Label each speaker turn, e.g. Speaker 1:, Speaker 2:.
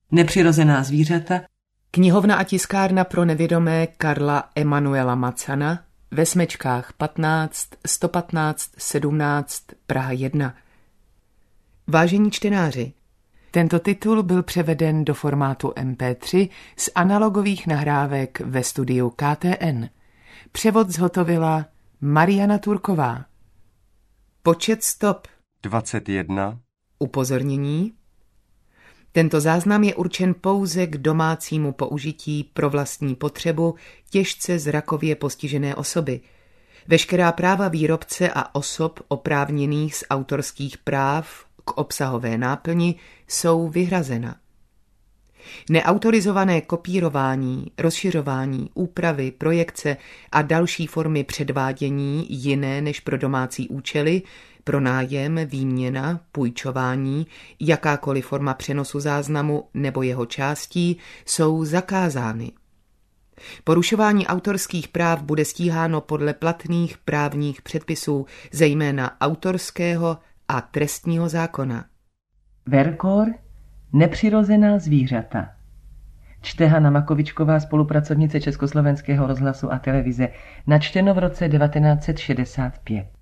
Speaker 1: Nepřirozená zvířata.
Speaker 2: Knihovna a tiskárna pro nevědomé Karla Emanuela Macana ve Smečkách 15 115 17 Praha 1. Vážení čtenáři, tento titul byl převeden do formátu MP3 z analogových nahrávek ve studiu KTN. Převod zhotovila Mariana Turková. Počet stop
Speaker 3: 21.
Speaker 2: Upozornění. Tento záznam je určen pouze k domácímu použití pro vlastní potřebu těžce zrakově postižené osoby. Veškerá práva výrobce a osob oprávněných z autorských práv k obsahové náplni jsou vyhrazena. Neautorizované kopírování, rozšiřování, úpravy, projekce a další formy předvádění jiné než pro domácí účely, pronájem, výměna, půjčování, jakákoliv forma přenosu záznamu nebo jeho částí jsou zakázány. Porušování autorských práv bude stíháno podle platných právních předpisů, zejména autorského a trestního zákona.
Speaker 1: Verkor. Nepřirozená zvířata. Čte Hana Makovičková, spolupracovnice Československého rozhlasu a televize. Načteno v roce 1965.